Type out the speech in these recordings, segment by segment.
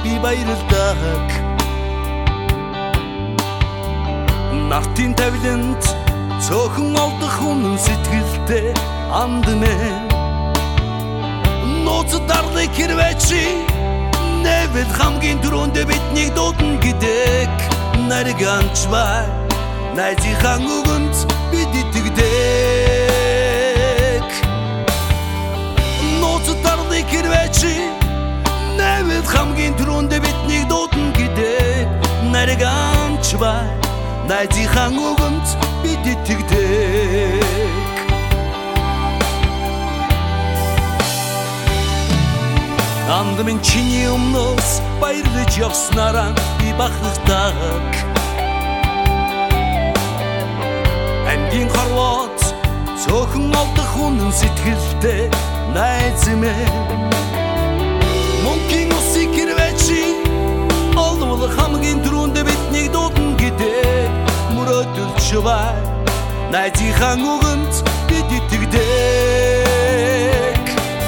би баярлалдаг Нартын тавиланд цөөхөн олдох үнэн сэтгэлтэй анд мэн Нууц дарлыг хэрвэчи Нэвэд хамгийн түрүүндээ биднийг дуудна гэдэг Нарганч бай Найзынхаа үгэнд бид итгэдэг Нууц дарлыг хэрвэчи Нэвэд хамгийн түрүүндээ биднийг дуудна гэдэг Нарганч бай Найзынхаа үгэнд бид итгэдэг Анд минь чиний өмнөөс баярлаж явснараа би бахархдаг Амьдын хорлоод цөөхөн олдох үнэн сэтгэлтэй найз минь Мөнхийн усыг хэрвэчи олдвол хамгийн түрүүндээ биднийг дуудна гэдэг мөрөөдөлч бай Найзынхаа үгэнд бид итгэдэг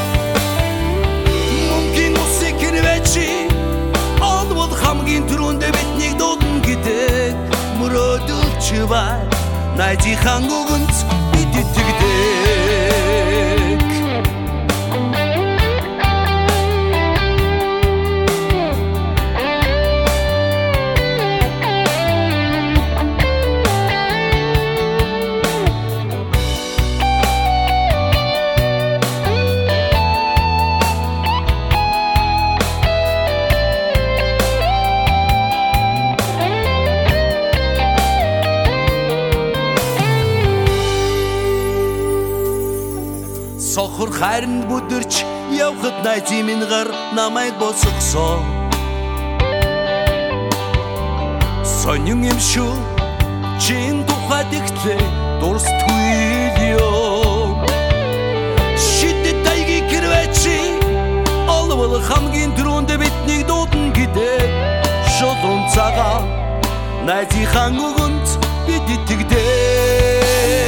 Мөнхийн усыг хэрвэчи олдвол хамгийн түрүүндээ биднийг дуудна гэдэг мөрөөдөлч бай Найзынхаа үгэнд бид итгэдэг Сохор хайранд бүдэрч явхад найзын минь гар намайг босгосон Сонин юм шүү чин тухайд ихтэй дурсдгүй ёо Шидэт тайгийг хэрвэчи олвол хамгийн түрүүндээ биднийг дуудна гэдэг шулуун цагаан найзынхаа үгэнд бид итгэдэг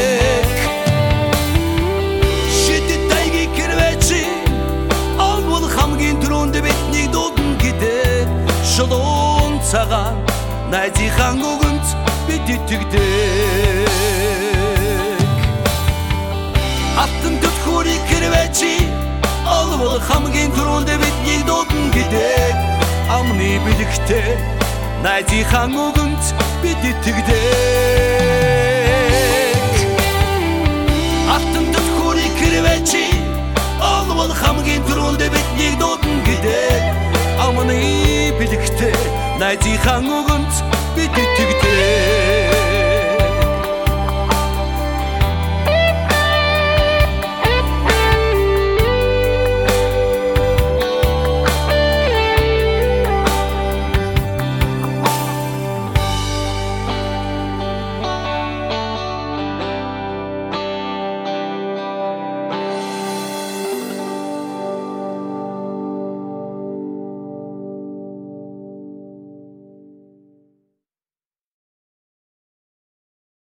Шулуун цагаан найзынхаа үгэнд бид итгэдэг Алтан түлхүүрийг хэрвэчи олвол хамгийн түрүүндээ биднийг дуудна гэдэг Амны бэлэгтэй найзынхаа үгэнд бид итгэдэг Алтан түлхүүрийг хэрвэчи олвол хамгийн түрүүндээ биднийг дуудна гэдэг Амны бэлэгтэй найзынхаа үгэнд